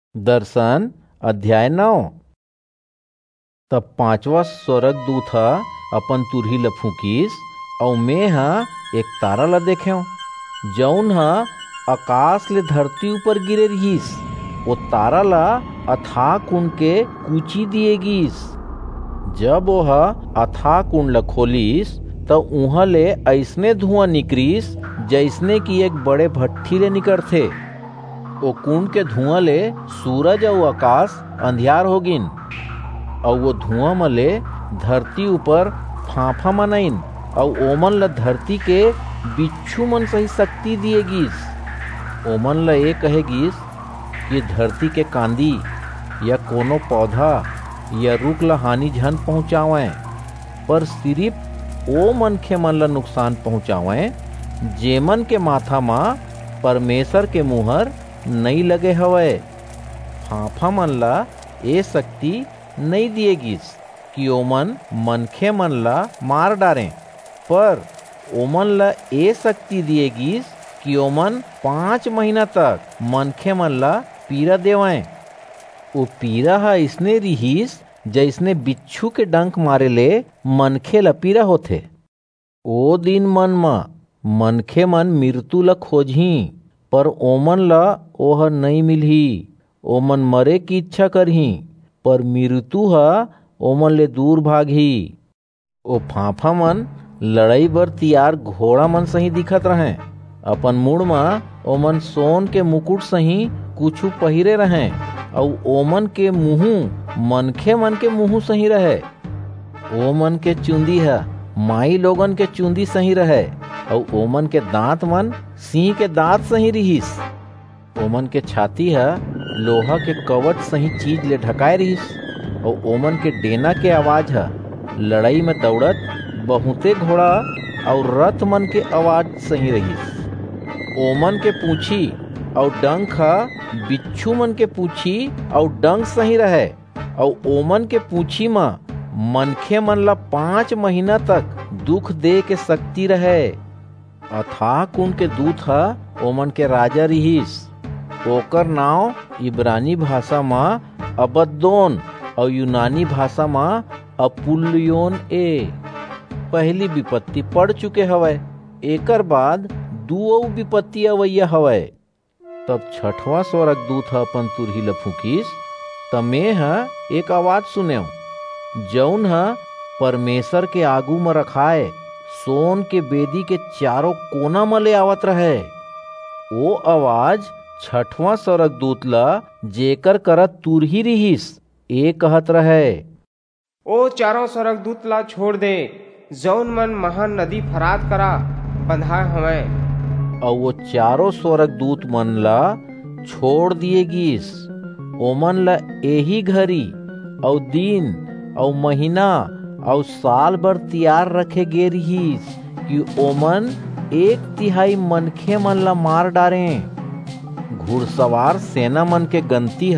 दर्शन अध्याय 9। तब पांचवा स्वर्गदूत अपन तुरही ल फूकीस और मैं एक तारा ल देख्यो जौन आकाश ले धरती ऊपर गिरे रहीस। वो तारा ला अथाह कुंड के कूची दिए गिस। जब वो अथाह कुंड ल खोलिस तो उहाँ ले ऐसने धुआं निकरिस जैसने कि एक बड़े भट्ठी ले निकलथे। वो कुंड के धुआं ले सूरज और आकाश अंधियार हो गिन और वो धुआं मले धरती ऊपर फाफा मनइन और ओमन ल धरती के बिच्छू मन सही शक्ति दिए गिस। ओमन ल ये कहे गिस कि धरती के कांदी या कोनो पौधा या रुख ल हानि झन पहुँचावें, पर सिर्फ ओ मनखे मन ल नुकसान पहुँचावें जेमन के माथा मा परमेश्वर के मुहर नहीं लगे हवे। फाफा मन ला ये शक्ति नहीं दिए गिस कि ओमन मनखे मन ला मार डारें, पर ओमन ला ये शक्ति दिए गिस कि ओमन 5 महीना तक मनखे मन ला पीड़ा देवें। वो पीड़ा इसने रिहिस जैसने बिच्छू के डंक मारे ले मनखे ला पीड़ा होथे। ओ दिन मन मा मनखे मन मृत्यु ला खोजही, पर ओमन ला ओह नहीं मिलही। ओमन मरे की इच्छा करही, पर मृत्यु ओमन ले दूर भागही। ओ फाफा मन लड़ाई बर तियार घोड़ा मन सही दिखत रहे। अपन मुड़ मा ओमन सोन के मुकुट सही कुछु पहिरे रहे और ओमन के मुँह मनखे मन के मुँह सही रहे। ओमन के चुंदी माई लोगन के चुंदी सही रहे और ओमन के दांत मन सिंह के दांत सही रहिस। ओमन के छाती लोहा के कवच सही चीज ले ढकाए रहिस और ओमन के डेना के आवाज लड़ाई में दौड़त बहुते घोड़ा और रथ मन के आवाज सही रहिस। ओमन के पूछी और डंक बिच्छू मन के पूछी और डंक सही रहे और ओमन के पूछी मा मनखे मन ला 5 महीना तक दुख दे के शक्ति रहे। अथाह कुंड के दूत ओमन के राजा रहिस। ओकर नाव इब्रानी भाषा मा अबद्दोन और यूनानी भाषा मा अपुल्योन ए। पहली विपत्ति पड़ चुके हवै, एकर बाद दुओ विपत्ति अवैया हवै। तब छठवां स्वर्गदूत अपन तुरही ल फूकीस त मैं एक आवाज सुन्यो जौन परमेश्वर के आगू में रखाए सोन के बेदी के चारों कोना में ले आवत रहे। वो आवाज छठवां स्वर्गदूत ला जेकर करत तुरही रहिस ए कहत रहे, ओ चारों स्वर्गदूत ला छोड़ दे जौन मन महान नदी फरात करा बंधाए हवे। और वो चारों स्वर्गदूत मन ला छोड़ दिए गिस। ओमन ला यही घड़ी और दिन और महीना और साल भर तैयार रखे गे रहिस कि ओमन 1/3 मनखे मन ला मार डारे। घुड़सवार सेना मन के गंती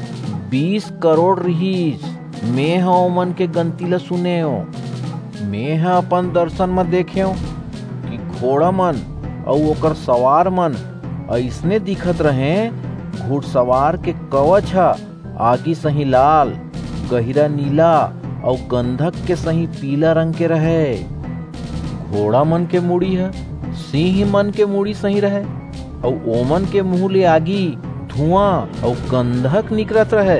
20 करोड़ रहिस। मैं ओमन के गंती ला सुने हो। मैं अपन दर्शन में देखे कि घोड़ा मन और ओकर सवार मन ऐसने दिखत रहे। घुड़सवार के कवच आगी सही लाल, गहिरा नीला और गंधक के सही पीला रंग के रहे। घोड़ा मन के मुड़ी सिंह मन के मुड़ी सही रहे और ओमन के मुंह ले आगी, धुआं और गंधक निकलत रहे।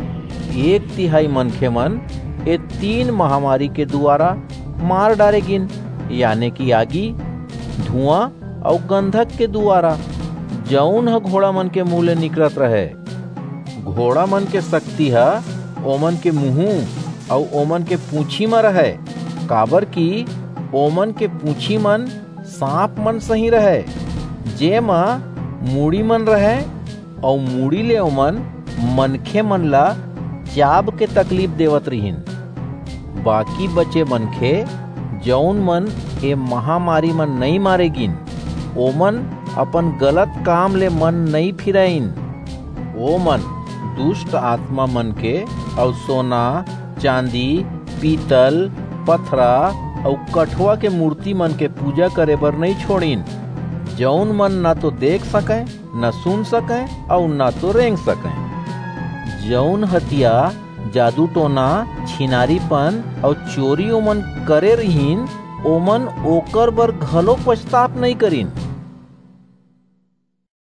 1/3 मनखे मन ये 3 महामारी के द्वारा मार डारे गिन, यानी कि आगी, धुआं और गंधक के द्वारा जौन घोड़ा मन के मुंह ले निकलत रहे। घोड़ा मन के शक्ति ओमन के मुंह और ओमन के पूंछी में रहे, काबर की ओमन के पूंछी मन सांप मन सही रहे जेमा मूड़ी मन रहे और मूड़ी ले ओमन मनखे मन ला चाब के तकलीफ देवत रहिन। बाकी बचे मनखे जौन मन ए महामारी मन नहीं मारे गिन, ओमन अपन गलत काम ले मन नहीं फिराइन। ओमन दुष्ट आत्मा मन के और सोना, चांदी, पीतल, पथरा और कठवा के मूर्ति मन के पूजा करे बर नहीं छोड़िन, जौन मन ना तो देख सके, न सुन सके और ना तो रेंग सके। जौन हतिया जादू टोना छिनारीपन और चोरी ओमन करे रहीन ओमन ओकर बर घलो पछताप नहीं करीन।